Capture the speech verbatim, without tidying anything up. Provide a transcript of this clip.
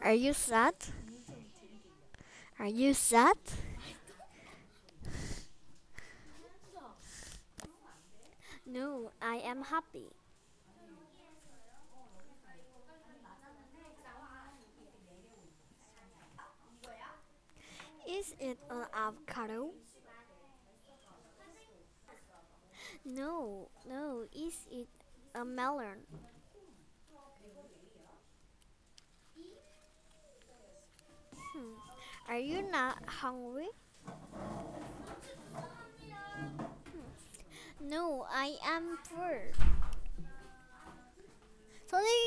Are you sad? Are you sad? No, I am happy. Is it an avocado? No, no, is it a melon? Hmm. Are you not hungry? No, I am poor. 선생님